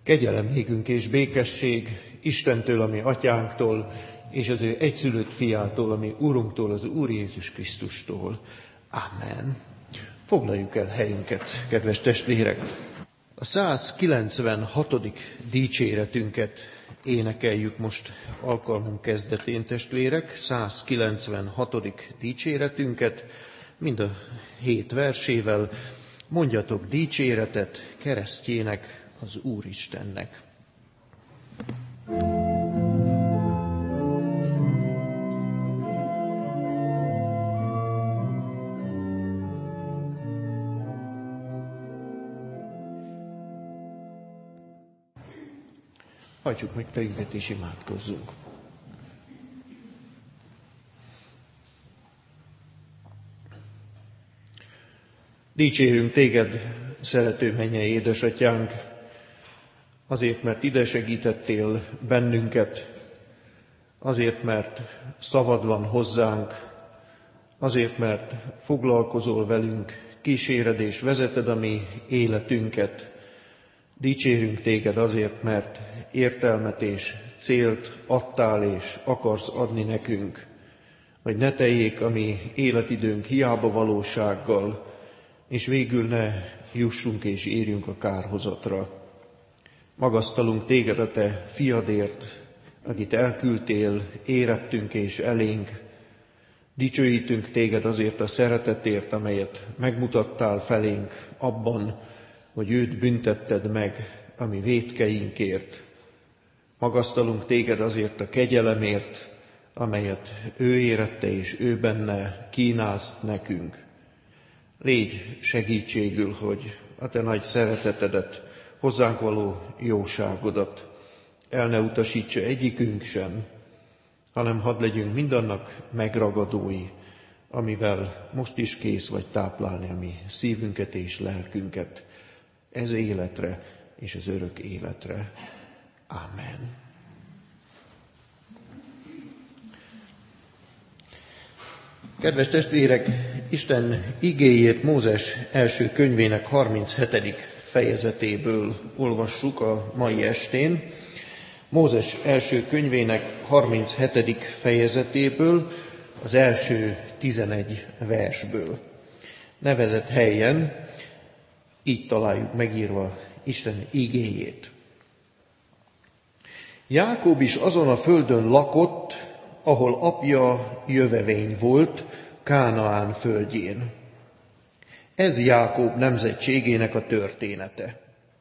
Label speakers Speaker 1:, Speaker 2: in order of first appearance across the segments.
Speaker 1: Kegyelem nékünk és békesség Istentől, ami atyánktól, és az ő egyszülött fiától, ami Urunktól, az Úr Jézus Krisztustól. Amen. Foglaljuk el helyünket, kedves testvérek! A 196. dicséretünket énekeljük most alkalmunk kezdetén, testvérek. 196. dicséretünket, mind a 7 versével. Mondjatok dicséretet keresztjének, az Úristennek. Hajtsuk meg fejünket és imádkozzunk. Dicsérünk téged, szerető mennyei édesatyánk, azért, mert ide segítettél bennünket, azért, mert szavad van hozzánk, azért, mert foglalkozol velünk, kíséred és vezeted a mi életünket. Dicsérünk téged azért, mert értelmet és célt adtál és akarsz adni nekünk, hogy ne teljék a mi életidőnk hiába valósággal, és végül ne jussunk és érjünk a kárhozatra. Magasztalunk téged a te fiadért, akit elküldtél érettünk és elénk. Dicsőítünk téged azért a szeretetért, amelyet megmutattál felénk abban, hogy őt büntetted meg a mi vétkeinkért. Magasztalunk téged azért a kegyelemért, amelyet ő érette és ő benne kínálsz nekünk. Légy segítségül, hogy a te nagy szeretetedet, hozzánk való jóságodat el ne utasítsa egyikünk sem, hanem hadd legyünk mindannak megragadói, amivel most is kész vagy táplálni a mi szívünket és lelkünket ez életre és az örök életre. Amen. Kedves testvérek, Isten igéjét Mózes első könyvének 37. fejezetéből olvassuk a mai estén. Mózes első könyvének 37. fejezetéből, az első 11 versből. Nevezett helyen így találjuk megírva Isten igéjét. Jákob is azon a földön lakott, ahol apja jövevény volt, Kánaán földjén. Ez Jákob nemzetségének a története.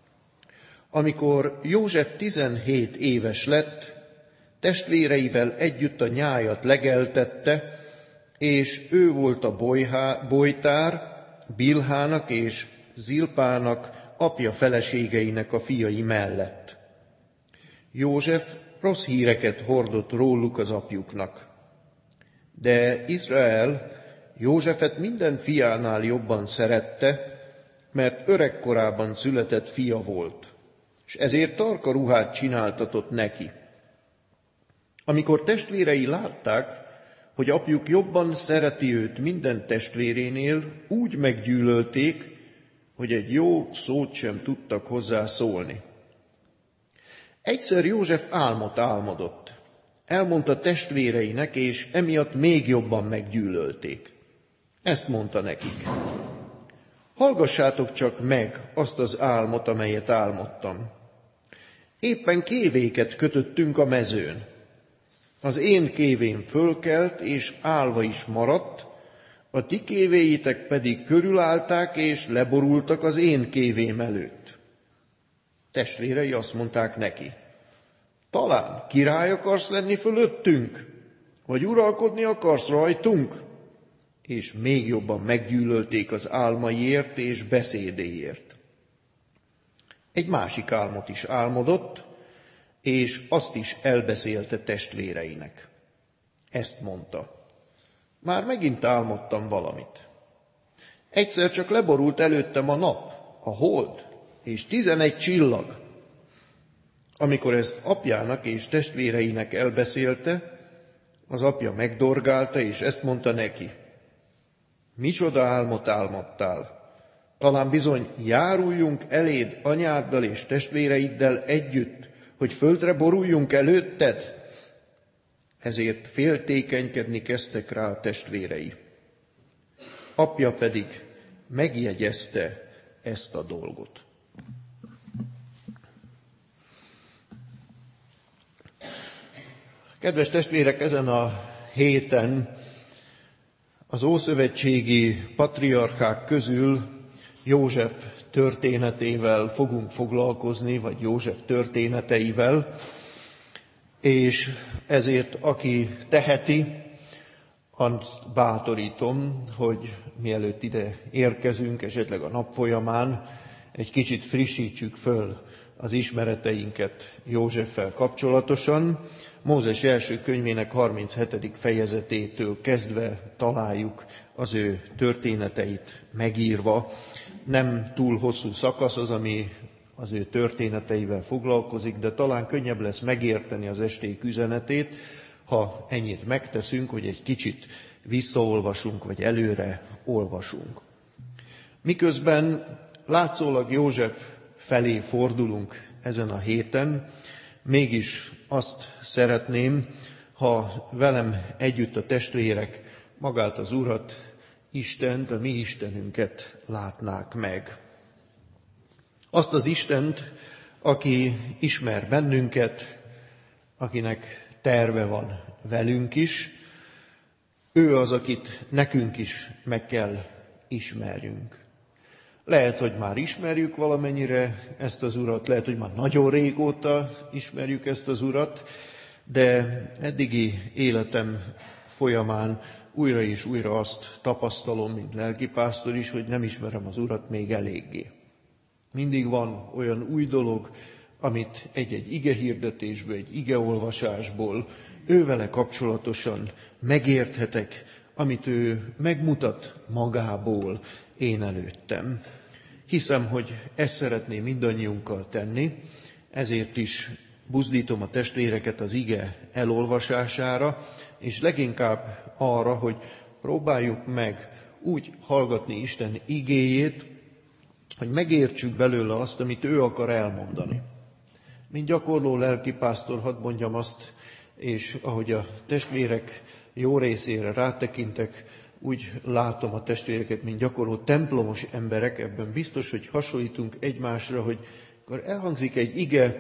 Speaker 1: Amikor József 17 éves lett, testvéreivel együtt a nyájat legeltette, és ő volt a bojtár Bilhának és Zilpának, apja feleségeinek a fiai mellett. József rossz híreket hordott róluk az apjuknak. De Izrael Józsefet minden fiánál jobban szerette, mert öregkorában született fia volt, és ezért tarka ruhát csináltatott neki. Amikor testvérei látták, hogy apjuk jobban szereti őt minden testvérénél, úgy meggyűlölték, hogy egy jó szót sem tudtak hozzá szólni. Egyszer József álmot álmodott. Elmondta testvéreinek, és emiatt még jobban meggyűlölték. Ezt mondta nekik: hallgassátok csak meg azt az álmot, amelyet álmodtam. Éppen kévéket kötöttünk a mezőn. Az én kévém fölkelt, és állva is maradt, a ti kévéitek pedig körülállták, és leborultak az én kévém előtt. Testvérei azt mondták neki: talán király akarsz lenni fölöttünk, vagy uralkodni akarsz rajtunk? És még jobban meggyűlölték az álmaiért és beszédéért. Egy másik álmot is álmodott, és azt is elbeszélte testvéreinek. Ezt mondta: már megint álmodtam valamit. Egyszer csak leborult előttem a nap, a hold és 11 csillag. Amikor ezt apjának és testvéreinek elbeszélte, az apja megdorgálta, és ezt mondta neki: micsoda álmot álmodtál? Talán bizony járuljunk eléd anyáddal és testvéreiddel együtt, hogy földre boruljunk előtted? Ezért féltékenykedni kezdtek rá a testvérei. Apja pedig megjegyezte ezt a dolgot. Kedves testvérek, ezen a héten az ószövetségi patriarchák közül József történetével fogunk foglalkozni, vagy József történeteivel, és ezért aki teheti, azt bátorítom, hogy mielőtt ide érkezünk, esetleg a nap folyamán egy kicsit frissítsük föl az ismereteinket Józseffel kapcsolatosan. Mózes első könyvének 37. fejezetétől kezdve találjuk az ő történeteit megírva. Nem túl hosszú szakasz az, ami az ő történeteivel foglalkozik, de talán könnyebb lesz megérteni az esték üzenetét, ha ennyit megteszünk, hogy egy kicsit visszaolvasunk, vagy előre olvasunk. Miközben látszólag József felé fordulunk ezen a héten, mégis azt szeretném, ha velem együtt a testvérek magát az Urat, Istent, a mi Istenünket látnák meg. Azt az Istent, aki ismer bennünket, akinek terve van velünk is, ő az, akit nekünk is meg kell ismerjünk. Lehet, hogy már ismerjük valamennyire ezt az Urat, lehet, hogy már nagyon régóta ismerjük ezt az Urat, de eddigi életem folyamán újra és újra azt tapasztalom, mint lelkipásztor is, hogy nem ismerem az Urat még eléggé. Mindig van olyan új dolog, amit egy-egy igehirdetésből, egy igeolvasásból ővele kapcsolatosan megérthetek, amit ő megmutat magából én előttem. Hiszem, hogy ezt szeretném mindannyiunkkal tenni, ezért is buzdítom a testvéreket az ige elolvasására, és leginkább arra, hogy próbáljuk meg úgy hallgatni Isten igéjét, hogy megértsük belőle azt, amit ő akar elmondani. Mint gyakorló lelkipásztor, hadd mondjam azt, és ahogy a testvérek jó részére rátekintek, úgy látom a testvéreket, mint gyakorló templomos emberek, ebben biztos, hogy hasonlítunk egymásra, hogy akkor elhangzik egy ige,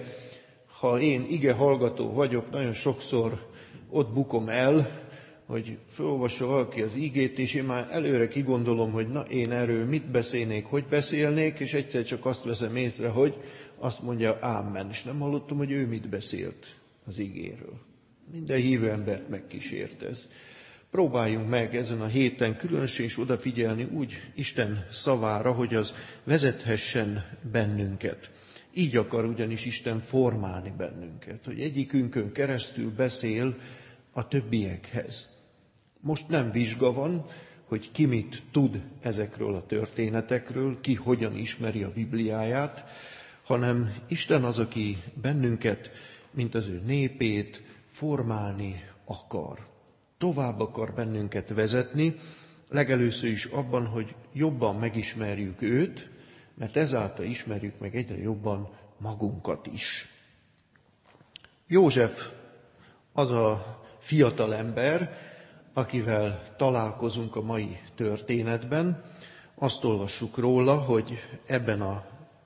Speaker 1: ha én ige hallgató vagyok, nagyon sokszor ott bukom el, hogy felolvassa valaki az igét, és én már előre kigondolom, hogy na én erről mit beszélnék, hogy beszélnék, és egyszer csak azt veszem észre, hogy azt mondja ámen, és nem hallottam, hogy ő mit beszélt az igéről. Minden hívő embert megkísért ez. Próbáljunk meg ezen a héten különösen is odafigyelni úgy Isten szavára, hogy az vezethessen bennünket. Így akar ugyanis Isten formálni bennünket, hogy egyikünkön keresztül beszél a többiekhez. Most nem vizsga van, hogy ki mit tud ezekről a történetekről, ki hogyan ismeri a Bibliáját, hanem Isten az, aki bennünket, mint az ő népét formálni akar. Tovább akar bennünket vezetni, legelőször is abban, hogy jobban megismerjük őt, mert ezáltal ismerjük meg egyre jobban magunkat is. József az a fiatal ember, akivel találkozunk a mai történetben. Azt olvassuk róla, hogy ebben az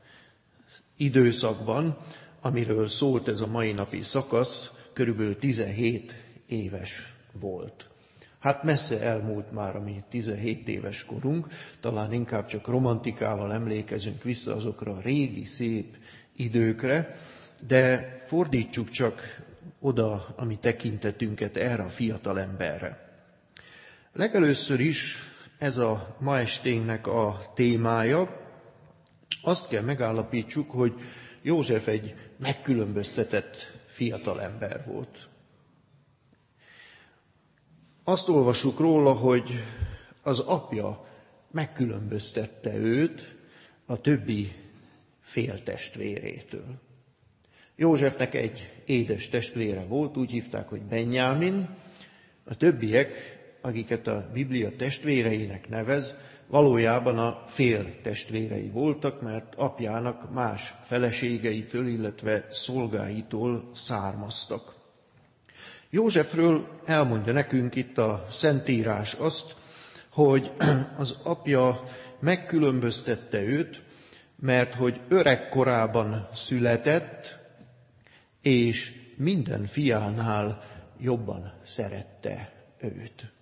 Speaker 1: időszakban, amiről szólt ez a mai napi szakasz, körülbelül 17 éves volt. Hát messze elmúlt már a mi 17 éves korunk, talán inkább csak romantikával emlékezünk vissza azokra a régi szép időkre, de fordítsuk csak oda a mi tekintetünket erre a fiatal emberre. Legelőször is ez a ma esténknek a témája, azt kell megállapítsuk, hogy József egy megkülönböztetett fiatal ember volt. Azt olvassuk róla, hogy az apja megkülönböztette őt a többi féltestvérétől. Józsefnek egy édes testvére volt, úgy hívták, hogy Benjámin. A többiek, akiket a Biblia testvéreinek nevez, valójában a féltestvérei voltak, mert apjának más feleségeitől, illetve szolgáitól származtak. Józsefről elmondja nekünk itt a Szentírás azt, hogy az apja megkülönböztette őt, mert hogy öregkorában született, és minden fiánál jobban szerette őt.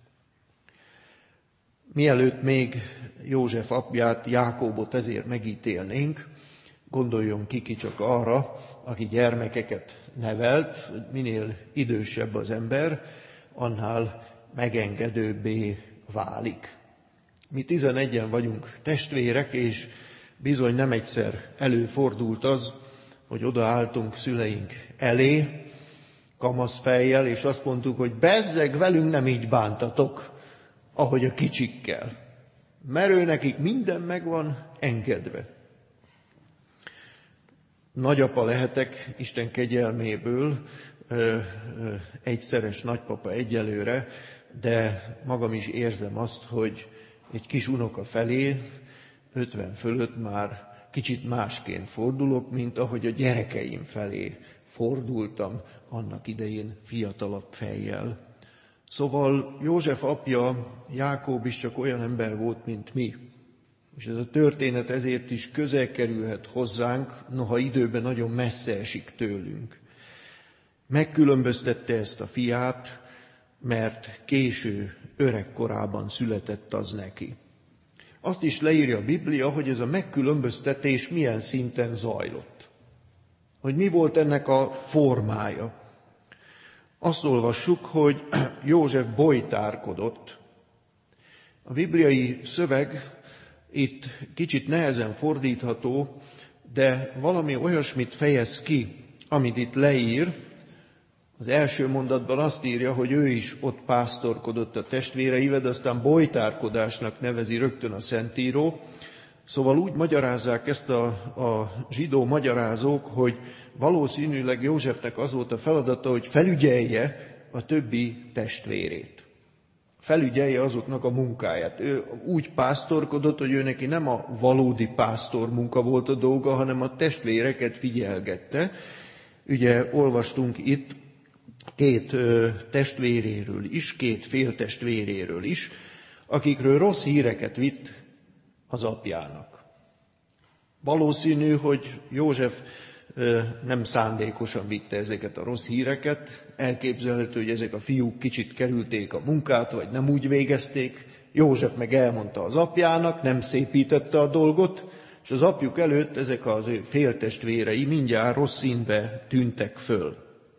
Speaker 1: Mielőtt még József apját, Jákóbot ezért megítélnénk, gondoljon ki csak arra, aki gyermekeket nevelt, hogy minél idősebb az ember, annál megengedőbbé válik. Mi 11-en vagyunk testvérek, és bizony nem egyszer előfordult az, hogy odaálltunk szüleink elé, kamasz fejjel, és azt mondtuk, hogy bezzeg, velünk nem így bántatok, ahogy a kicsikkel. Mert nekik minden meg van engedve. Nagyapa lehetek Isten kegyelméből, egyszeres nagypapa egyelőre, de magam is érzem azt, hogy egy kis unoka felé 50 fölött már kicsit másként fordulok, mint ahogy a gyerekeim felé fordultam annak idején fiatalabb fejjel. Szóval József apja, Jákób is csak olyan ember volt, mint mi. És ez a történet ezért is közel kerülhet hozzánk, noha időben nagyon messze esik tőlünk. Megkülönböztette ezt a fiát, mert késő, öregkorában született az neki. Azt is leírja a Biblia, hogy ez a megkülönböztetés milyen szinten zajlott. Hogy mi volt ennek a formája. Azt olvassuk, hogy József bojtárkodott. A bibliai szöveg itt kicsit nehezen fordítható, de valami olyasmit fejez ki, amit itt leír. Az első mondatban azt írja, hogy ő is ott pásztorkodott a testvéreivel, de aztán bojtárkodásnak nevezi rögtön a Szentíró. Szóval úgy magyarázzák ezt a zsidó magyarázók, hogy valószínűleg Józsefnek az volt a feladata, hogy felügyelje a többi testvérét. Felügyelje azoknak a munkáját. Ő úgy pásztorkodott, hogy ő neki nem a valódi pásztor munka volt a dolga, hanem a testvéreket figyelgette. Ugye olvastunk itt két testvéréről is, két féltestvéréről is, akikről rossz híreket vitt az apjának. Valószínű, hogy József nem szándékosan vitte ezeket a rossz híreket, elképzelhető, hogy ezek a fiúk kicsit kerülték a munkát, vagy nem úgy végezték. József meg elmondta az apjának, nem szépítette a dolgot, és az apjuk előtt ezek az ő féltestvérei mindjárt rossz színbe tűntek föl.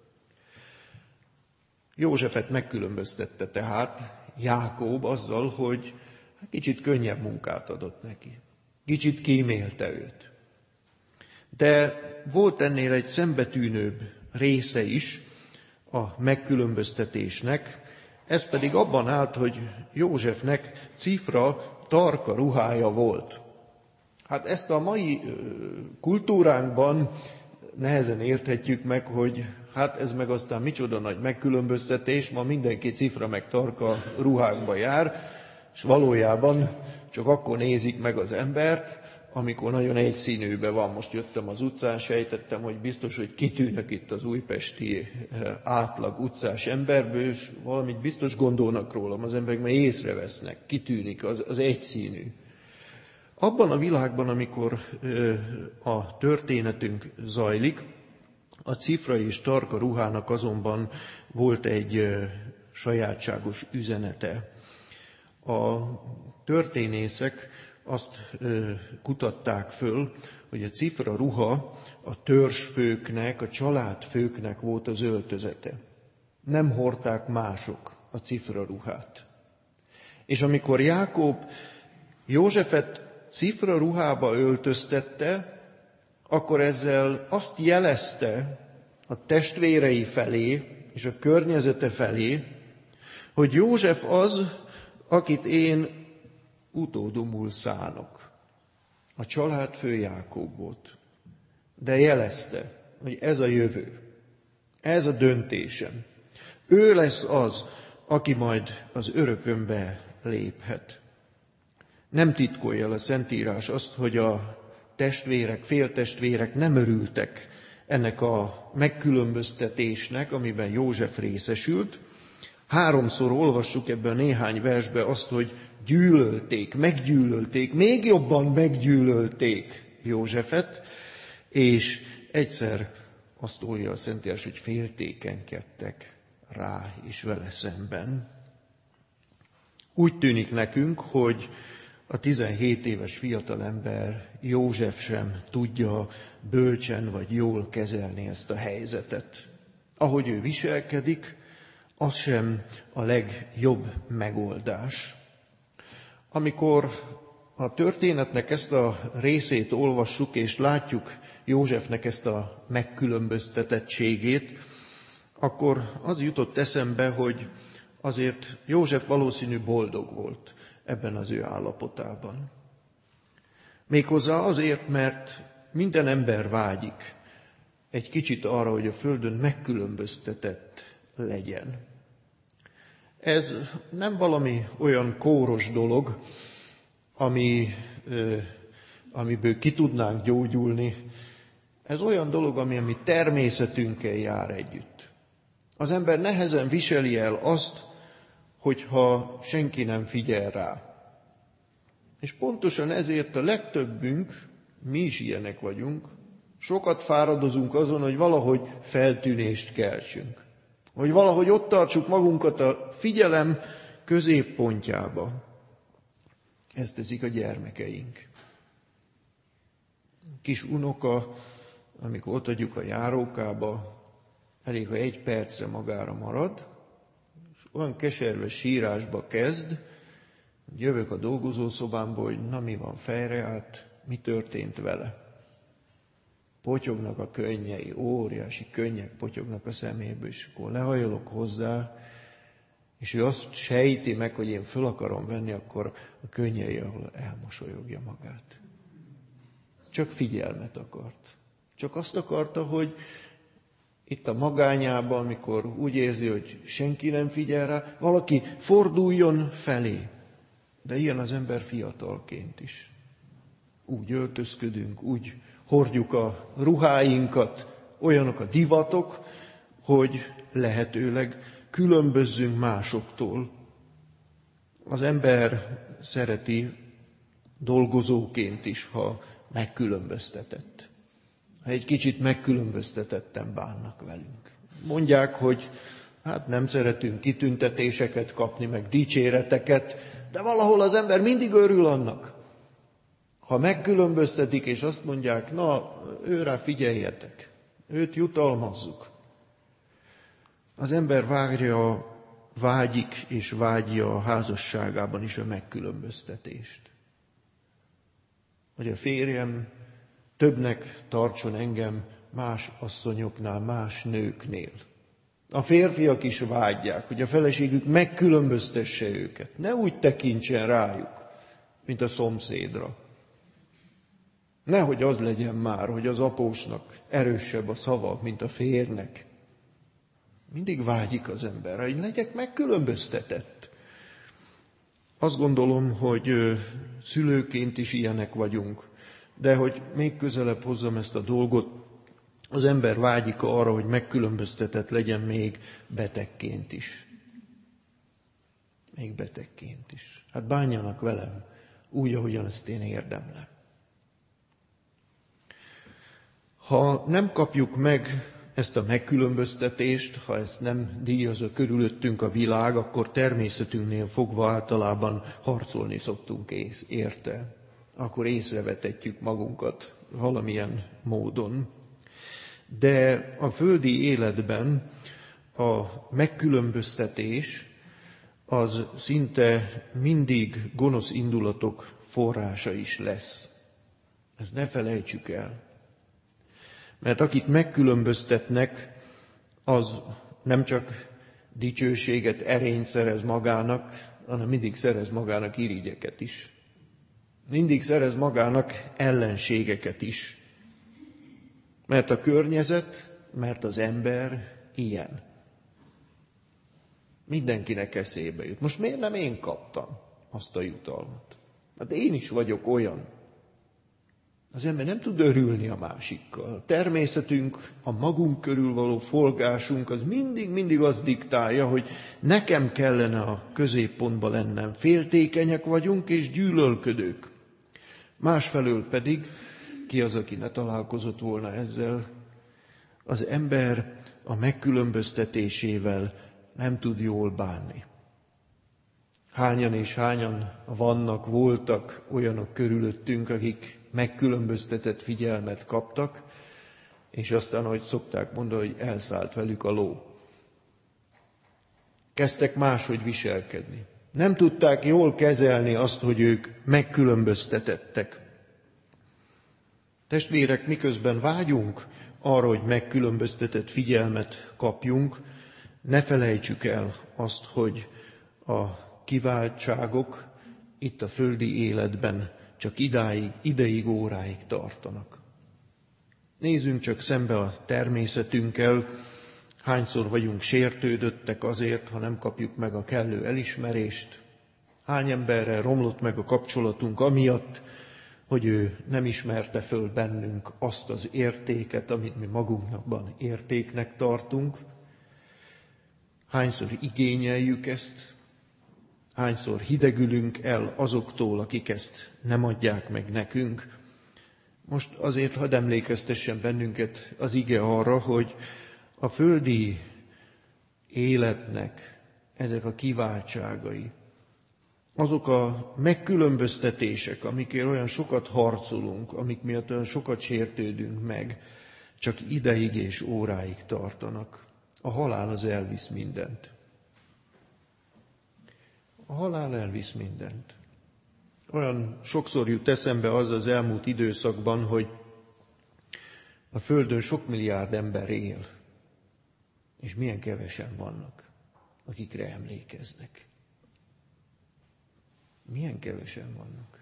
Speaker 1: Józsefet megkülönböztette tehát Jákób azzal, hogy kicsit könnyebb munkát adott neki. Kicsit kímélte őt. De volt ennél egy szembetűnőbb része is a megkülönböztetésnek, ez pedig abban állt, hogy Józsefnek cifra tarka ruhája volt. Hát ezt a mai kultúránkban nehezen érthetjük meg, hogy hát ez meg aztán micsoda nagy megkülönböztetés, ma mindenki cifra meg tarka ruhákba jár, és valójában csak akkor nézik meg az embert, amikor nagyon egyszínűben van. Most jöttem az utcán, sejtettem, hogy biztos, hogy kitűnök itt az újpesti átlag utcás emberből, és valamit biztos gondolnak rólam, az emberek már észrevesznek, kitűnik, az egyszínű. Abban a világban, amikor a történetünk zajlik, a cifra és tarka ruhának azonban volt egy sajátságos üzenete. A történészek azt kutatták föl, hogy a cifra ruha a törzsfőknek, a családfőknek volt az öltözete. Nem hordták mások a cifra ruhát. És amikor Jákób Józsefet cifra ruhába öltöztette, akkor ezzel azt jelezte a testvérei felé és a környezete felé, hogy József az, akit én utódomul szánok. A családfő Jákób volt. De jelezte, hogy ez a jövő, ez a döntésem. Ő lesz az, aki majd az örökönbe léphet. Nem titkolja el a Szentírás azt, hogy a testvérek, féltestvérek nem örültek ennek a megkülönböztetésnek, amiben József részesült. 3-szor olvassuk ebben a néhány versben azt, hogy gyűlölték, meggyűlölték, még jobban meggyűlölték Józsefet, és egyszer azt írja a Szentírás, hogy féltékenykedtek rá és vele szemben. Úgy tűnik nekünk, hogy a 17 éves fiatalember József sem tudja bölcsen vagy jól kezelni ezt a helyzetet. Ahogy ő viselkedik, az sem a legjobb megoldás. Amikor a történetnek ezt a részét olvassuk, és látjuk Józsefnek ezt a megkülönböztetettségét, akkor az jutott eszembe, hogy azért József valószínű boldog volt ebben az ő állapotában. Méghozzá azért, mert minden ember vágyik egy kicsit arra, hogy a földön megkülönböztetett legyen. Ez nem valami olyan kóros dolog, amiből ki tudnánk gyógyulni. Ez olyan dolog, ami a mi természetünkkel jár együtt. Az ember nehezen viseli el azt, hogyha senki nem figyel rá. És pontosan ezért a legtöbbünk, mi is ilyenek vagyunk, sokat fáradozunk azon, hogy valahogy feltűnést keltsünk. Hogy valahogy ott tartsuk magunkat a figyelem középpontjába. Ezt teszik a gyermekeink. Kis unoka, amikor ott adjuk a járókába, elég, ha 1 percre magára marad, és olyan keserves sírásba kezd, jövök a dolgozószobámba, hogy na mi van, fejreállt, mi történt vele. Potyognak a könnyei, óriási könnyek potyognak a szeméből, és akkor lehajolok hozzá, és ő azt sejti meg, hogy én föl akarom venni, akkor a könnyei, ahol elmosolyogja magát. Csak figyelmet akart. Csak azt akarta, hogy itt a magányában, amikor úgy érzi, hogy senki nem figyel rá, valaki forduljon felé. De ilyen az ember fiatalként is. Úgy öltözködünk, úgy hordjuk a ruháinkat, olyanok a divatok, hogy lehetőleg különbözzünk másoktól. Az ember szereti dolgozóként is, ha megkülönböztetett. Ha egy kicsit megkülönböztetetten bánnak velünk. Mondják, hogy hát nem szeretünk kitüntetéseket kapni, meg dicséreteket, de valahol az ember mindig örül annak. Ha megkülönböztetik, és azt mondják, na, őrá figyeljetek, őt jutalmazzuk. Az ember vágyik és vágyja a házasságában is a megkülönböztetést. Hogy a férjem többnek tartson engem más asszonyoknál, más nőknél. A férfiak is vágyják, hogy a feleségük megkülönböztesse őket. Ne úgy tekintsen rájuk, mint a szomszédra. Nehogy az legyen már, hogy az apósnak erősebb a szava, mint a férnek. Mindig vágyik az ember, hogy legyek megkülönböztetett. Azt gondolom, hogy szülőként is ilyenek vagyunk, de hogy még közelebb hozzam ezt a dolgot, az ember vágyik arra, hogy megkülönböztetett legyen még betegként is. Még betegként is. Hát bánjanak velem úgy, ahogyan ezt én érdemlem. Ha nem kapjuk meg ezt a megkülönböztetést, ha ezt nem díjazza körülöttünk a világ, akkor természetünknél fogva általában harcolni szoktunk érte. Akkor észrevetetjük magunkat valamilyen módon. De a földi életben a megkülönböztetés az szinte mindig gonosz indulatok forrása is lesz. Ezt ne felejtsük el. Mert akit megkülönböztetnek, az nem csak dicsőséget, erényt szerez magának, hanem mindig szerez magának irigyeket is. Mindig szerez magának ellenségeket is. Mert a környezet, mert az ember ilyen. Mindenkinek eszébe jut. Most miért nem én kaptam azt a jutalmat? Hát én is vagyok olyan. Az ember nem tud örülni a másikkal. A természetünk, a magunk körül való forgásunk az mindig azt diktálja, hogy nekem kellene a középpontba lennem. Féltékenyek vagyunk és gyűlölködők. Másfelől pedig, ki az, aki ne találkozott volna ezzel, az ember a megkülönböztetésével nem tud jól bánni. Hányan és hányan voltak olyanok körülöttünk, akik megkülönböztetett figyelmet kaptak, és aztán, ahogy szokták mondani, hogy elszállt velük a ló. Kezdtek máshogy viselkedni. Nem tudták jól kezelni azt, hogy ők megkülönböztetettek. Testvérek, miközben vágyunk arra, hogy megkülönböztetett figyelmet kapjunk, ne felejtsük el azt, hogy a kiváltságok itt a földi életben csak ideig, óráig tartanak. Nézzünk csak szembe a természetünkkel, hányszor vagyunk sértődöttek azért, ha nem kapjuk meg a kellő elismerést, hány emberrel romlott meg a kapcsolatunk amiatt, hogy ő nem ismerte föl bennünk azt az értéket, amit mi magunkban értéknek tartunk. Hányszor igényeljük ezt, hányszor hidegülünk el azoktól, akik ezt nem adják meg nekünk. Most azért hadd emlékeztessen bennünket az ige arra, hogy a földi életnek ezek a kiváltságai, azok a megkülönböztetések, amikért olyan sokat harcolunk, amik miatt olyan sokat sértődünk meg, csak ideig és óráig tartanak. A halál az elvisz mindent. A halál elvisz mindent. Olyan sokszor jut eszembe az elmúlt időszakban, hogy a Földön sok milliárd ember él, és milyen kevesen vannak, akikre emlékeznek. Milyen kevesen vannak.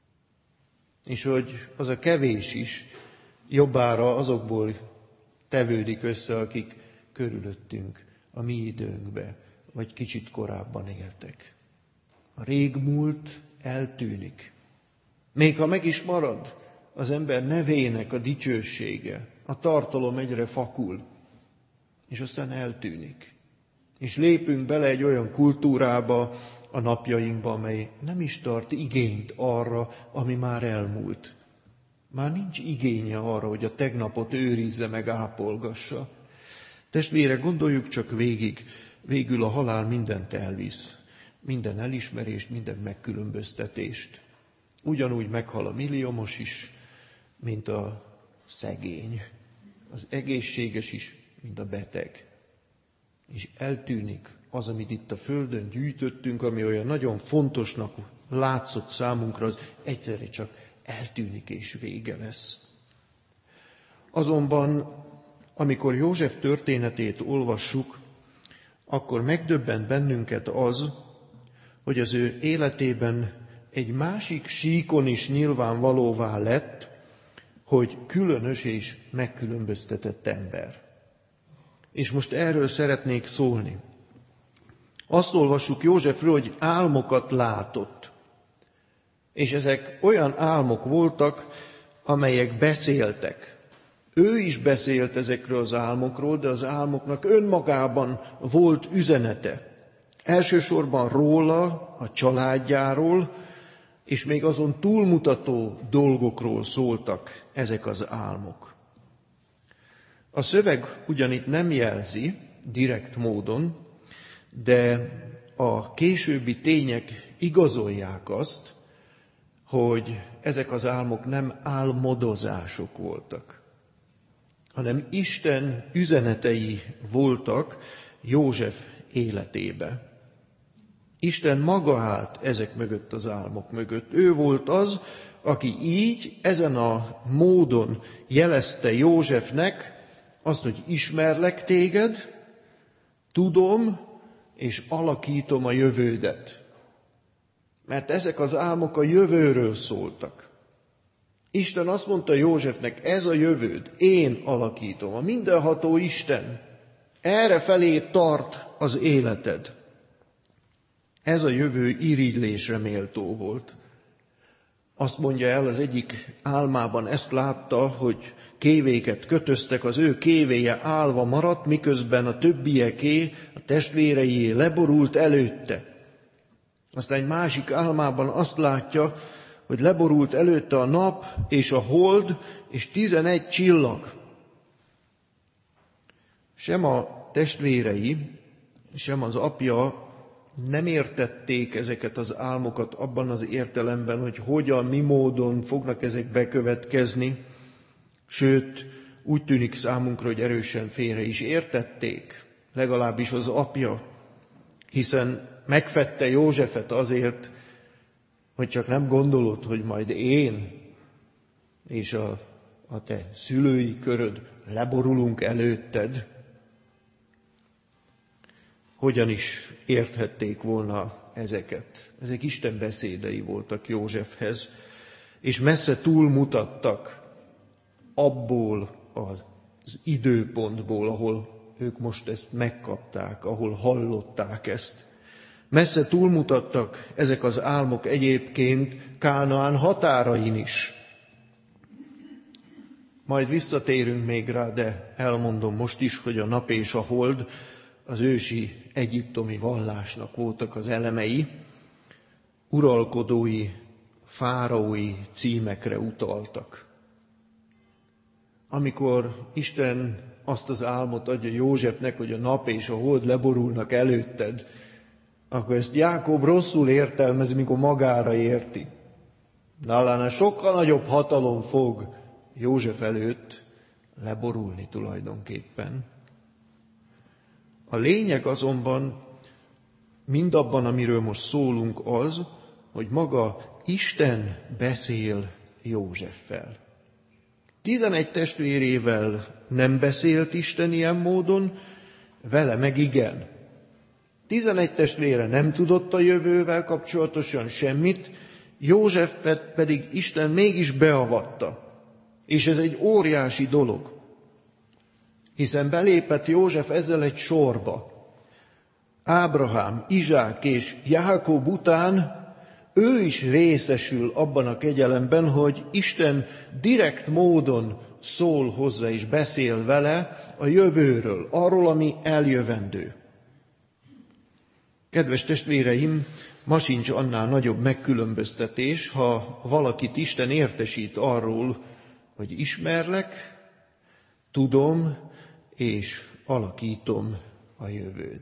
Speaker 1: És hogy az a kevés is jobbára azokból tevődik össze, akik körülöttünk, a mi időnkbe, vagy kicsit korábban éltek. A régmúlt eltűnik. Még ha meg is marad az ember nevének a dicsősége, a tartalom egyre fakul, és aztán eltűnik. És lépünk bele egy olyan kultúrába a napjainkba, amely nem is tart igényt arra, ami már elmúlt. Már nincs igénye arra, hogy a tegnapot őrizze meg, ápolgassa. Testvérek, gondoljuk csak végül a halál mindent elvisz. Minden elismerést, minden megkülönböztetést. Ugyanúgy meghal a milliómos is, mint a szegény. Az egészséges is, mint a beteg. És eltűnik az, amit itt a Földön gyűjtöttünk, ami olyan nagyon fontosnak látszott számunkra, az egyszerre csak eltűnik és vége lesz. Azonban, amikor József történetét olvassuk, akkor megdöbbent bennünket az, hogy az ő életében egy másik síkon is nyilvánvalóvá lett, hogy különös és megkülönböztetett ember. És most erről szeretnék szólni. Azt olvassuk Józsefről, hogy álmokat látott. És ezek olyan álmok voltak, amelyek beszéltek. Ő is beszélt ezekről az álmokról, de az álmoknak önmagában volt üzenete. Elsősorban róla, a családjáról, és még azon túlmutató dolgokról szóltak ezek az álmok. A szöveg ugyanitt nem jelzi direkt módon, de a későbbi tények igazolják azt, hogy ezek az álmok nem álmodozások voltak, hanem Isten üzenetei voltak József életébe. Isten maga állt ezek mögött az álmok mögött. Ő volt az, aki így, ezen a módon jelezte Józsefnek azt, hogy ismerlek téged, tudom és alakítom a jövődet. Mert ezek az álmok a jövőről szóltak. Isten azt mondta Józsefnek, ez a jövőd, én alakítom, a mindenható Isten. Erre felé tart az életed. Ez a jövő irigylésre méltó volt. Azt mondja el, az egyik álmában ezt látta, hogy kévéket kötöztek, az ő kévéje állva maradt, miközben a többieké, a testvérei leborult előtte. Aztán egy másik álmában azt látja, hogy leborult előtte a nap és a hold és 11 csillag. Sem a testvérei, sem az apja nem értették ezeket az álmokat abban az értelemben, hogy hogyan, mi módon fognak ezek bekövetkezni, sőt, úgy tűnik számunkra, hogy erősen félre is értették, legalábbis az apja, hiszen megfedte Józsefet azért, hogy csak nem gondolod, hogy majd én és a te szülői köröd leborulunk előtted. Hogyan is érthették volna ezeket? Ezek Isten beszédei voltak Józsefhez, és messze túlmutattak abból az időpontból, ahol ők most ezt megkapták, ahol hallották ezt. Messze túlmutattak ezek az álmok egyébként Kánaán határain is. Majd visszatérünk még rá, de elmondom most is, hogy a nap és a hold az ősi egyiptomi vallásnak voltak az elemei, uralkodói, fáraói címekre utaltak. Amikor Isten azt az álmot adja Józsefnek, hogy a nap és a hold leborulnak előtted, akkor ezt Jákob rosszul értelmezi, mikor magára érti. Nálánál sokkal nagyobb hatalom fog József előtt leborulni tulajdonképpen. A lényeg azonban mindabban, amiről most szólunk az, hogy maga Isten beszél Józseffel. 11 testvérével nem beszélt Isten ilyen módon, vele meg igen. 11 testvére nem tudott a jövővel kapcsolatosan semmit, Józsefet pedig Isten mégis beavatta. És ez egy óriási dolog, hiszen belépett József ezzel egy sorba. Ábrahám, Izsák és Jákob után ő is részesül abban a kegyelemben, hogy Isten direkt módon szól hozzá és beszél vele a jövőről, arról, ami eljövendő. Kedves testvéreim, ma sincs annál nagyobb megkülönböztetés, ha valakit Isten értesít arról, hogy ismerlek, tudom és alakítom a jövőd.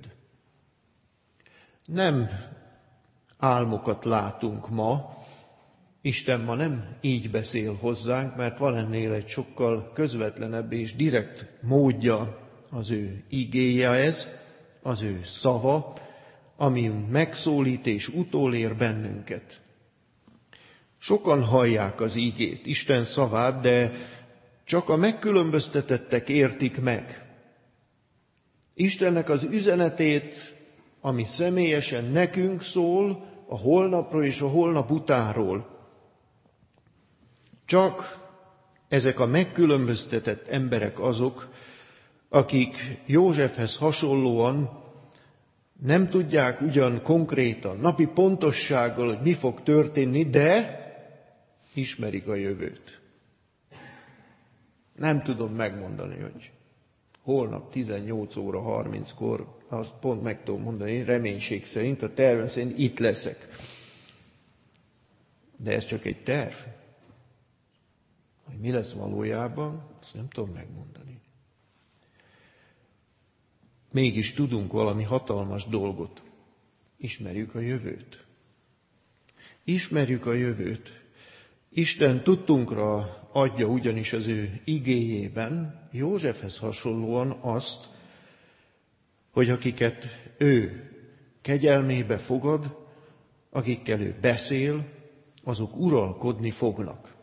Speaker 1: Nem álmokat látunk ma, Isten ma nem így beszél hozzánk, mert van ennél egy sokkal közvetlenebb és direkt módja, az ő igéje ez, az ő szava, ami megszólít és utolér bennünket. Sokan hallják az igét, Isten szavát, de csak a megkülönböztetettek értik meg. Istennek az üzenetét, ami személyesen nekünk szól, a holnapról és a holnap utánról. Csak ezek a megkülönböztetett emberek azok, akik Józsefhez hasonlóan nem tudják ugyan konkrétan, napi pontossággal, hogy mi fog történni, de ismerik a jövőt. Nem tudom megmondani, hogy holnap 18 óra 30-kor, azt pont meg tudom mondani, reménység szerint, a tervem szerint itt leszek. De ez csak egy terv. Hogy mi lesz valójában, azt nem tudom megmondani. Mégis tudunk valami hatalmas dolgot. Ismerjük a jövőt. Ismerjük a jövőt. Isten tudtunkra adja ugyanis az ő igéjében Józsefhez hasonlóan azt, hogy akiket ő kegyelmébe fogad, akikkel ő beszél, azok uralkodni fognak.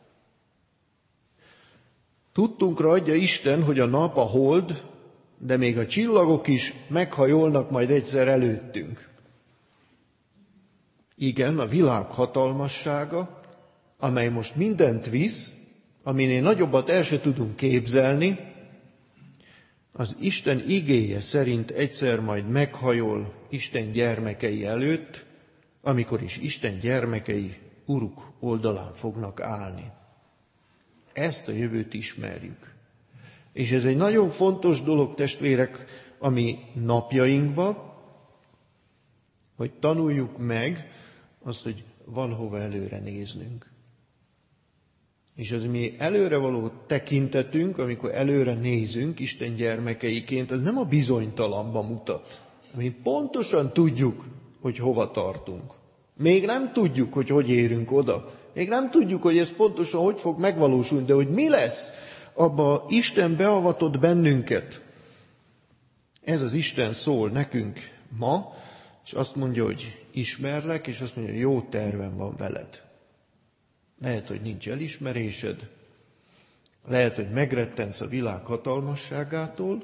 Speaker 1: Tudtunkra adja Isten, hogy a nap, a hold, de még a csillagok is meghajolnak majd egyszer előttünk. Igen, a világ hatalmassága, amely most mindent visz, aminél nagyobbat el se tudunk képzelni, az Isten igéje szerint egyszer majd meghajol Isten gyermekei előtt, amikor is Isten gyermekei Uruk oldalán fognak állni. Ezt a jövőt ismerjük. És ez egy nagyon fontos dolog, testvérek, ami napjainkban, hogy tanuljuk meg azt, hogy van hova előre néznünk. És az mi előre való tekintetünk, amikor előre nézünk Isten gyermekeiként, az nem a bizonytalanba mutat. Mi pontosan tudjuk, hogy hova tartunk. Még nem tudjuk, hogy érünk oda. Még nem tudjuk, hogy ez pontosan hogy fog megvalósulni, de hogy mi lesz, abba Isten beavatott bennünket. Ez az Isten szól nekünk ma, és azt mondja, hogy ismerlek, és azt mondja, hogy jó tervem van veled. Lehet, hogy nincs elismerésed, lehet, hogy megrettensz a világ hatalmasságától,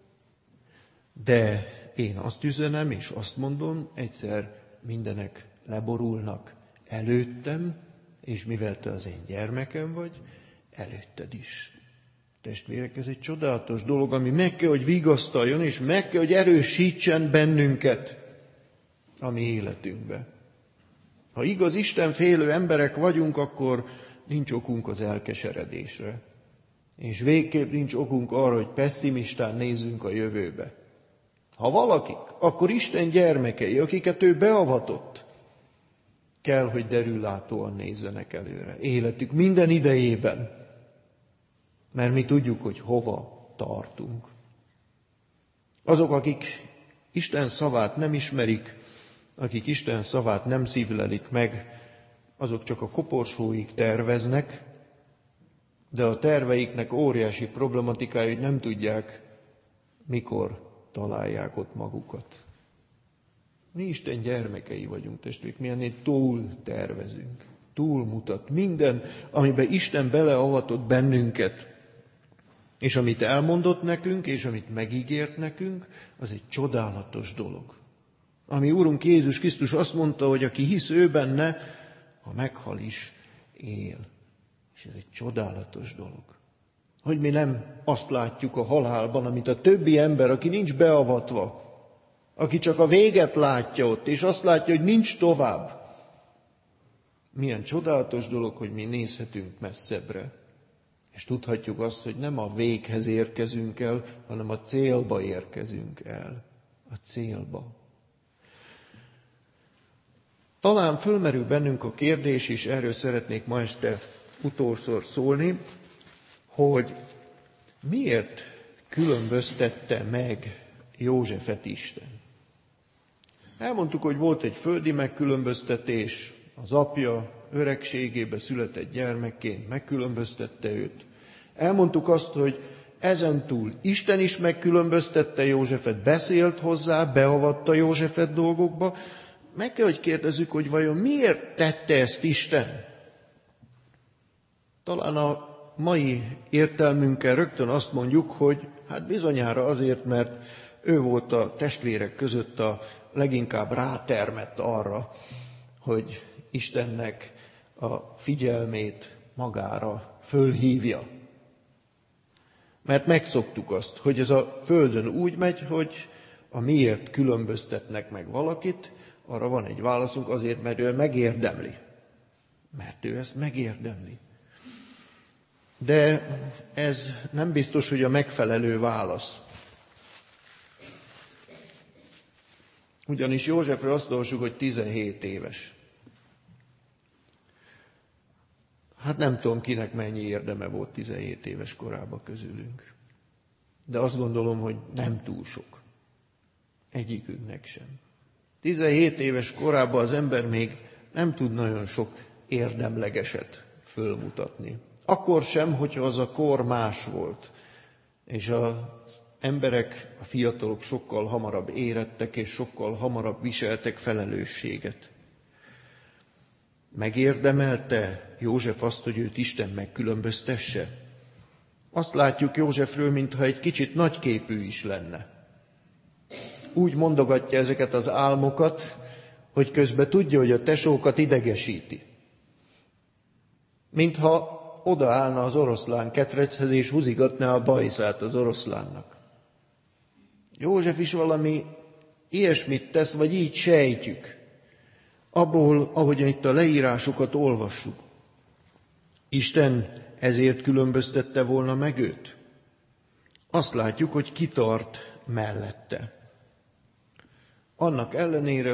Speaker 1: de én azt üzenem, és azt mondom, egyszer mindenek leborulnak előttem, és mivel te az én gyermekem vagy, előtted is. Testvérek, ez egy csodálatos dolog, ami meg kell, hogy vigasztaljon, és meg kell, hogy erősítsen bennünket a mi életünkbe. Ha igaz Istenfélő emberek vagyunk, akkor nincs okunk az elkeseredésre. És végképp nincs okunk arra, hogy pesszimistán nézzünk a jövőbe. Ha valakik, akkor Isten gyermekei, akiket ő beavatott, kell, hogy derüllátóan nézzenek előre. Életük minden idejében. Mert mi tudjuk, hogy hova tartunk. Azok, akik Isten szavát nem ismerik, akik Isten szavát nem szívlelik meg, azok csak a koporsóig terveznek, de a terveiknek óriási problematikája, hogy nem tudják, mikor találják ott magukat. Mi Isten gyermekei vagyunk, testvérek, mi ennél túl tervezünk, túlmutat minden, amiben Isten beleavatott bennünket. És amit elmondott nekünk, és amit megígért nekünk, az egy csodálatos dolog. Ami Úrunk Jézus Krisztus azt mondta, hogy aki hisz ő benne, ha meghal is, él. És ez egy csodálatos dolog. Hogy mi nem azt látjuk a halálban, amit a többi ember, aki nincs beavatva, aki csak a véget látja ott, és azt látja, hogy nincs tovább. Milyen csodálatos dolog, hogy mi nézhetünk messzebbre. És tudhatjuk azt, hogy nem a véghez érkezünk el, hanem a célba érkezünk el. A célba. Talán fölmerül bennünk a kérdés, és erről szeretnék ma este utolszor szólni, hogy miért különböztette meg Józsefet Isten. Elmondtuk, hogy volt egy földi megkülönböztetés, az apja öregségébe született gyermekként megkülönböztette őt. Elmondtuk azt, hogy ezentúl Isten is megkülönböztette Józsefet, beszélt hozzá, beavatta Józsefet dolgokba. Meg kell, hogy kérdezzük, hogy vajon miért tette ezt Isten? Talán a mai értelmünkkel rögtön azt mondjuk, hogy hát bizonyára azért, mert ő volt a testvérek között a leginkább rátermett arra, hogy Istennek a figyelmét magára fölhívja. Mert megszoktuk azt, hogy ez a földön úgy megy, hogy a miért különböztetnek meg valakit, arra van egy válaszunk, azért, mert ő megérdemli. Mert ő ezt megérdemli. De ez nem biztos, hogy a megfelelő válasz. Ugyanis Józsefről azt olvassuk, hogy 17 éves. Hát nem tudom, kinek mennyi érdeme volt 17 éves korában közülünk. De azt gondolom, hogy nem túl sok. Egyikünknek sem. 17 éves korában az ember még nem tud nagyon sok érdemlegeset fölmutatni. Akkor sem, hogyha az a kor más volt. És az emberek, a fiatalok sokkal hamarabb érettek, és sokkal hamarabb viseltek felelősséget. Megérdemelte József azt, hogy őt Isten megkülönböztesse? Azt látjuk Józsefről, mintha egy kicsit nagyképű is lenne. Úgy mondogatja ezeket az álmokat, hogy közben tudja, hogy a tesókat idegesíti. Mintha odaállna az oroszlán ketrechez, és húzigatná a bajszát az oroszlánnak. József is valami ilyesmit tesz, vagy így sejtjük. Abból, ahogyan itt a leírásokat olvassuk, Isten ezért különböztette volna meg őt? Azt látjuk, hogy kitart mellette. Annak ellenére,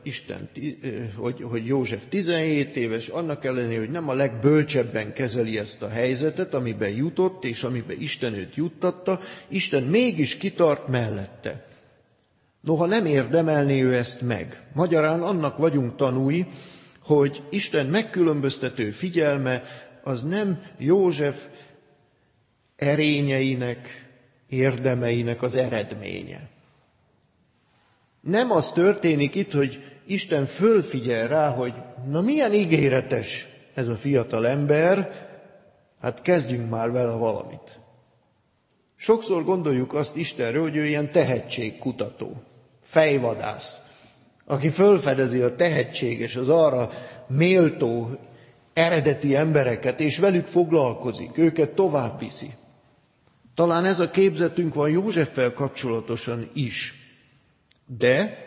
Speaker 1: hogy József 17 éves, annak ellenére, hogy nem a legbölcsebben kezeli ezt a helyzetet, amiben jutott, és amiben Isten őt juttatta, Isten mégis kitart mellette. Noha nem érdemelné ő ezt meg. Magyarán annak vagyunk tanúi, hogy Isten megkülönböztető figyelme az nem József erényeinek, érdemeinek az eredménye. Nem az történik itt, hogy Isten fölfigyel rá, hogy na milyen ígéretes ez a fiatal ember, hát kezdjünk már vele valamit. Sokszor gondoljuk azt Istenről, hogy ő ilyen tehetségkutató, fejvadász, aki fölfedezi a tehetséges, az arra méltó, eredeti embereket, és velük foglalkozik, őket tovább viszi. Talán ez a képzetünk van Józseffel kapcsolatosan is, de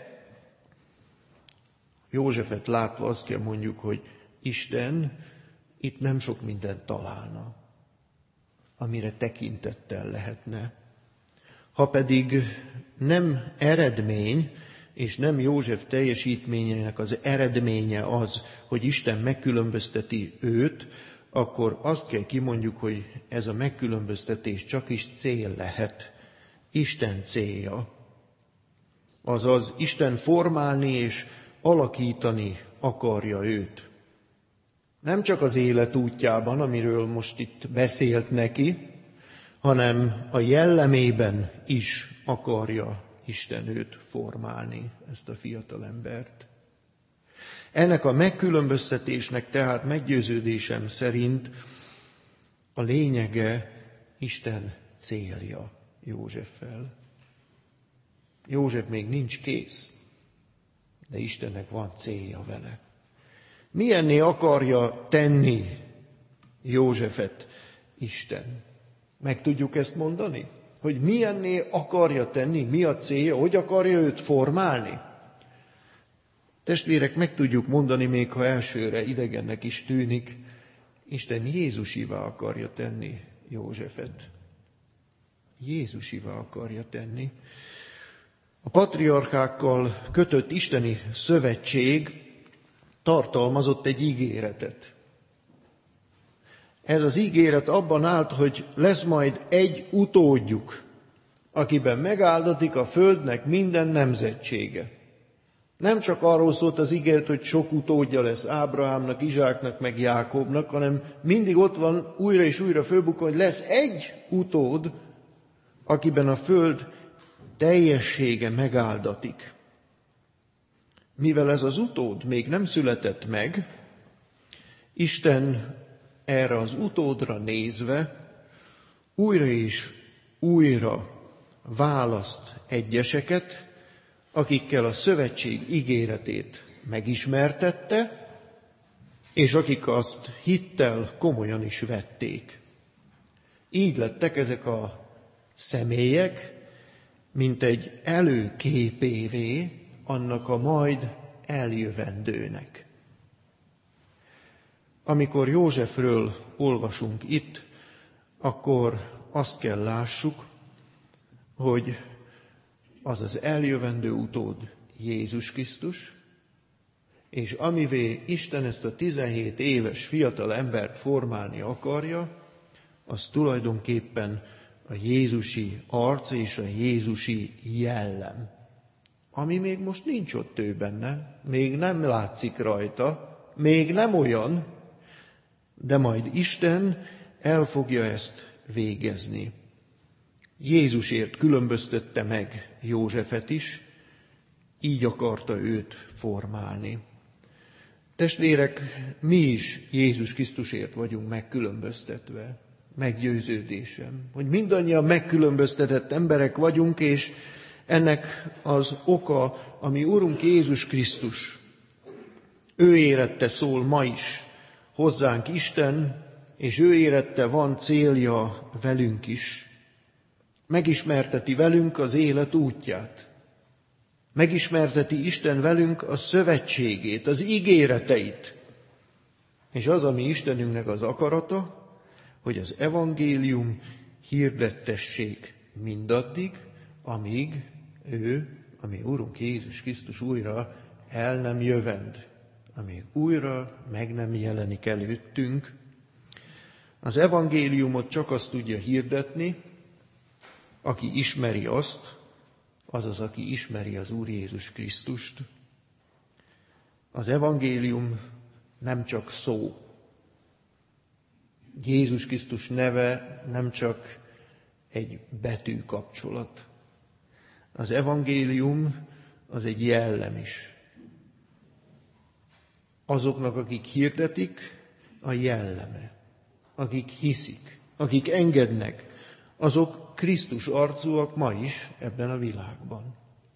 Speaker 1: Józsefet látva azt kell mondjuk, hogy Isten itt nem sok mindent találna, amire tekintettel lehetne. Ha pedig nem eredmény, és nem József teljesítményének az eredménye az, hogy Isten megkülönbözteti őt, akkor azt kell kimondjuk, hogy ez a megkülönböztetés csak is cél lehet. Isten célja. Azaz Isten formálni és alakítani akarja őt. Nem csak az élet útjában, amiről most itt beszélt neki, hanem a jellemében is akarja Isten őt formálni, ezt a fiatal embert. Ennek a megkülönböztetésnek tehát meggyőződésem szerint a lényege Isten célja Józseffel. József még nincs kész, de Istennek van célja vele. Milyenné akarja tenni Józsefet Isten? Meg tudjuk ezt mondani? Hogy milyenné akarja tenni, mi a célja, hogy akarja őt formálni? Testvérek, meg tudjuk mondani, még ha elsőre idegennek is tűnik, Isten Jézusivá akarja tenni Józsefet. Jézusivá akarja tenni. A patriarchákkal kötött isteni szövetség tartalmazott egy ígéretet. Ez az ígéret abban állt, hogy lesz majd egy utódjuk, akiben megáldatik a földnek minden nemzetsége. Nem csak arról szólt az ígéret, hogy sok utódja lesz Ábrahámnak, Izsáknak, meg Jákobnak, hanem mindig ott van újra és újra fölbukkan, hogy lesz egy utód, akiben a föld teljessége megáldatik. Mivel ez az utód még nem született meg, Isten erre az utódra nézve újra és újra választ egyeseket, akikkel a szövetség ígéretét megismertette, és akik azt hittel komolyan is vették. Így lettek ezek a személyek, mint egy előképévé annak a majd eljövendőnek. Amikor Józsefről olvasunk itt, akkor azt kell lássuk, hogy az az eljövendő utód Jézus Krisztus, és amivé Isten ezt a 17 éves fiatal embert formálni akarja, az tulajdonképpen a jézusi arc és a jézusi jellem, ami még most nincs ott ő benne, még nem látszik rajta, még nem olyan, de majd Isten el fogja ezt végezni. Jézusért különböztette meg Józsefet is, így akarta őt formálni. Testvérek, mi is Jézus Krisztusért vagyunk megkülönböztetve. Meggyőződésem, hogy mindannyian megkülönböztetett emberek vagyunk, és ennek az oka, ami Urunk Jézus Krisztus. Ő érette szól ma is hozzánk Isten, és ő érette van célja velünk is. Megismerteti velünk az élet útját. Megismerteti Isten velünk a szövetségét, az ígéreteit. És az, ami Istenünknek az akarata, hogy az evangélium hirdettessék mindaddig, amíg ő, ami Urunk Jézus Krisztus újra el nem jövend, amíg újra meg nem jelenik előttünk. Az evangéliumot csak azt tudja hirdetni, aki ismeri azt, azaz aki ismeri az Úr Jézus Krisztust. Az evangélium nem csak szó. Jézus Krisztus neve nem csak egy betűkapcsolat. Az evangélium az egy jellem is. Azoknak, akik hirdetik, a jelleme. Akik hiszik, akik engednek, azok Krisztus arcúak ma is ebben a világban.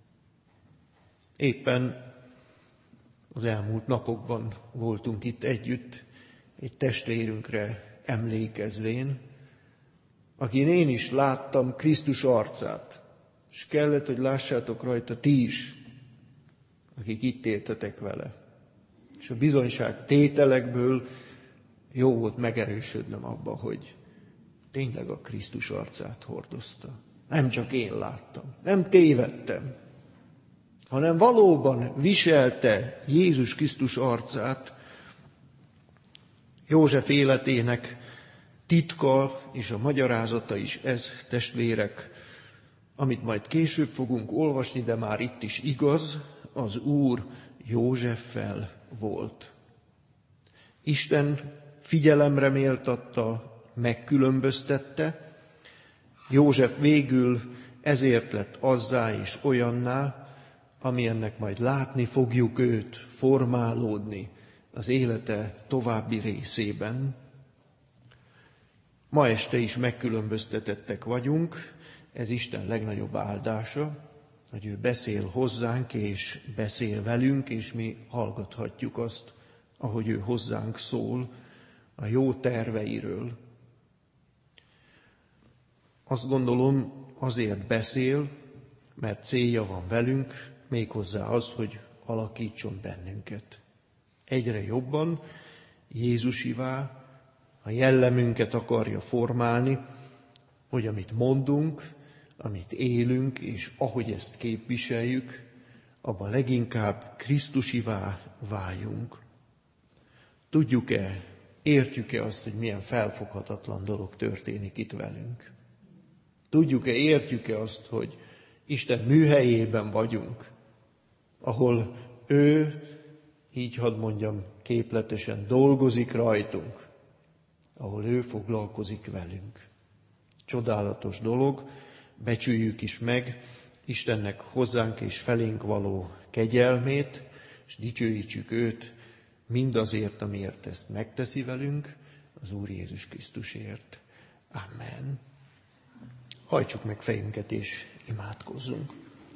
Speaker 1: Éppen az elmúlt napokban voltunk itt együtt, egy testvérünkre emlékezvén, akin én is láttam Krisztus arcát, és kellett, hogy lássátok rajta ti is, akik itt éltetek vele. És a bizonyság tételekből jó volt megerősödnöm abba, hogy tényleg a Krisztus arcát hordozta. Nem csak én láttam, nem tévedtem, hanem valóban viselte Jézus Krisztus arcát. József életének titka és a magyarázata is ez, testvérek, amit majd később fogunk olvasni, de már itt is igaz, az Úr Józseffel volt. Isten figyelemre méltatta, megkülönböztette, József végül ezért lett azzá és olyanná, amilyennek majd látni fogjuk őt formálódni az élete további részében. Ma este is megkülönböztetettek vagyunk, ez Isten legnagyobb áldása, hogy ő beszél hozzánk és beszél velünk, és mi hallgathatjuk azt, ahogy ő hozzánk szól a jó terveiről. Azt gondolom, azért beszél, mert célja van velünk, méghozzá az, hogy alakítson bennünket. Egyre jobban Jézusivá, a jellemünket akarja formálni, hogy amit mondunk, amit élünk, és ahogy ezt képviseljük, abban leginkább Krisztusivá váljunk. Tudjuk-e, értjük-e azt, hogy milyen felfoghatatlan dolog történik itt velünk? Tudjuk-e, értjük-e azt, hogy Isten műhelyében vagyunk, ahol ő, így hadd mondjam képletesen, dolgozik rajtunk, ahol ő foglalkozik velünk. Csodálatos dolog, becsüljük is meg Istennek hozzánk és felénk való kegyelmét, és dicsőítsük őt mindazért, amiért ezt megteszi velünk, az Úr Jézus Krisztusért. Amen. Hajtsuk meg fejünket és imádkozzunk.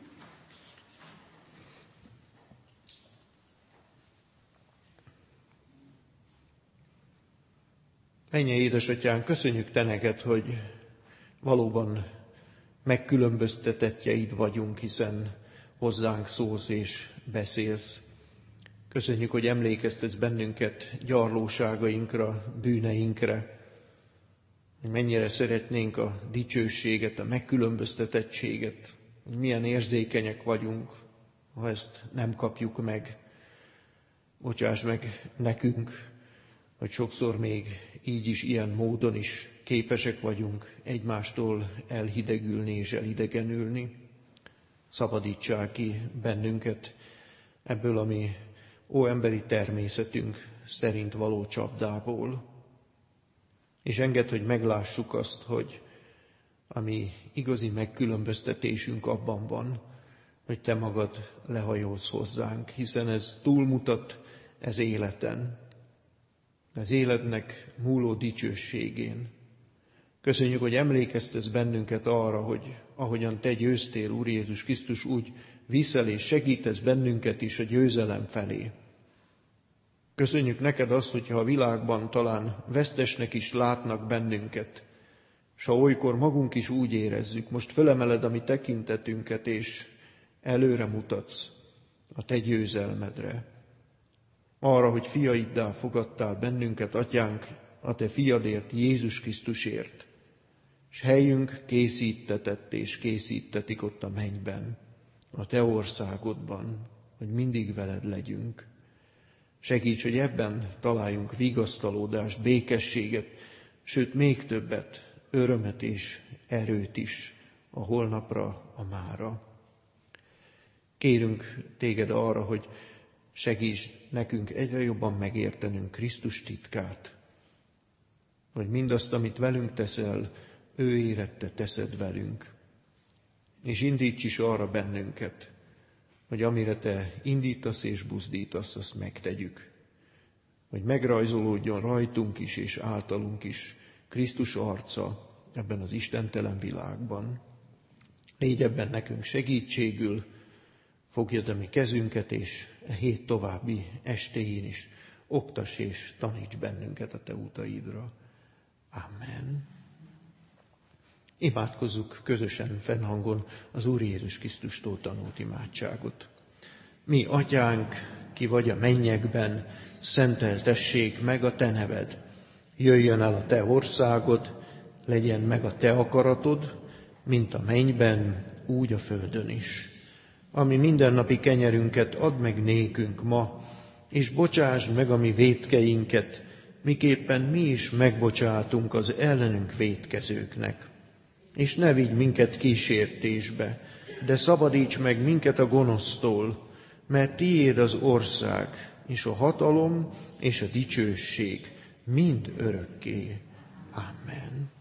Speaker 1: Mennyei édesatyánk, köszönjük te neked, hogy valóban megkülönböztetettjeid vagyunk, hiszen hozzánk szólsz és beszélsz. Köszönjük, hogy emlékeztetsz bennünket gyarlóságainkra, bűneinkre, hogy mennyire szeretnénk a dicsőséget, a megkülönböztetettséget, hogy milyen érzékenyek vagyunk, ha ezt nem kapjuk meg. Bocsáss meg nekünk, hogy sokszor még így is, ilyen módon is képesek vagyunk egymástól elhidegülni és elidegenülni. Szabadítsál ki bennünket ebből a mi óemberi természetünk szerint való csapdából, és engedd, hogy meglássuk azt, hogy a mi igazi megkülönböztetésünk abban van, hogy te magad lehajolsz hozzánk, hiszen ez túlmutat ez életen, az életnek múló dicsőségén. Köszönjük, hogy emlékeztetsz bennünket arra, hogy ahogyan te győztél, Úr Jézus Krisztus, úgy viszel és segítesz bennünket is a győzelem felé. Köszönjük neked azt, hogyha a világban talán vesztesnek is látnak bennünket, s ha olykor magunk is úgy érezzük, most fölemeled a mi tekintetünket, és előre mutatsz a te győzelmedre, arra, hogy fiaiddá fogadtál bennünket, Atyánk, a te fiadért, Jézus Krisztusért, és helyünk készítetett és készítetik ott a mennyben, a te országodban, hogy mindig veled legyünk. Segíts, hogy ebben találjunk vigasztalódást, békességet, sőt még többet, örömet és erőt is a holnapra, a mára. Kérünk téged arra, hogy segíts nekünk egyre jobban megértenünk Krisztus titkát, hogy mindazt, amit velünk teszel, ő érette teszed velünk. És indíts is arra bennünket, hogy amire te indítasz és buzdítasz, azt megtegyük. Hogy megrajzolódjon rajtunk is és általunk is Krisztus arca ebben az istentelen világban. Légy ebben nekünk segítségül, fogjad a mi kezünket, és a hét további estéjén is oktass és taníts bennünket a te utaidra. Amen. Imádkozzuk közösen fennhangon az Úr Jézus Krisztustól tanult imádságot. Mi, Atyánk, ki vagy a mennyekben, szenteltessék meg a te neved. Jöjjön el a te országod, legyen meg a te akaratod, mint a mennyben, úgy a földön is. Ami mindennapi kenyerünket add meg nékünk ma, és bocsásd meg a mi vétkeinket, miképpen mi is megbocsátunk az ellenünk vétkezőknek. És ne vigy minket kísértésbe, de szabadíts meg minket a gonosztól, mert tiéd az ország, és a hatalom, és a dicsőség mind örökké. Amen.